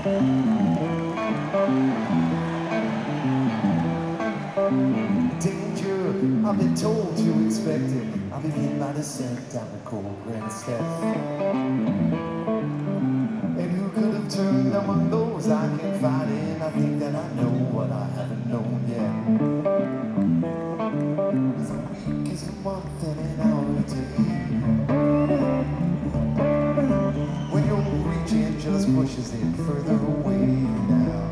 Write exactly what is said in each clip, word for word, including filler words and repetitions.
Danger, I've been told to expect it. I'll be hit by descent down the cold granite steps. And who could have turned among those I can fight in? I think that I know what I haven't known yet. As a week is a month and an hour a day. When your reaching just pushes it further away now.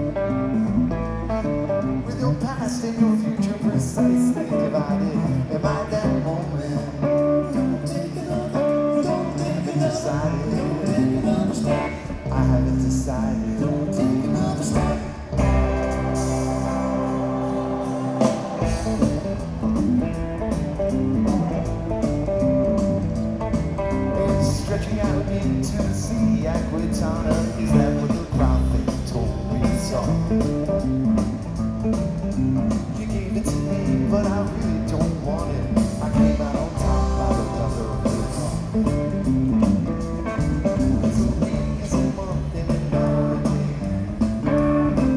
With your past and your future precisely divided, am I that moment? Don't take another, don't take another step. Don't take another step. I haven't decided. Don't take another step. It's stretching out into the sea, Aquitana. Is that what the crowd thing told me you saw? You gave it to me, but I really don't want it. I came out on top by the color of your car. It's a week, it's a month, and an hour a day.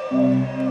Thank